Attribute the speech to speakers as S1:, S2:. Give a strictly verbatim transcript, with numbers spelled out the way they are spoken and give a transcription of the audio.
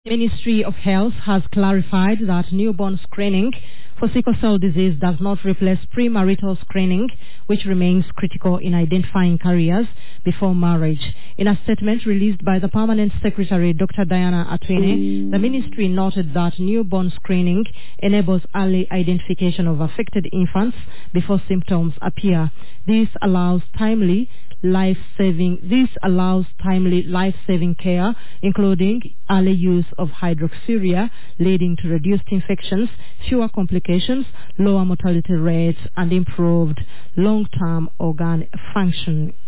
S1: Ministry of Health has clarified that newborn screening for sickle cell disease does not replace premarital screening, which remains critical in identifying carriers before marriage. In a statement released by the Permanent Secretary, Doctor Diana Atwine, the ministry noted that newborn screening enables early identification of affected infants before symptoms appear. This allows timely life-saving, this allows timely life-saving care, including early use of hydroxyurea, leading to reduced infections, fewer complications, lower mortality rates, and improved long-term organ function.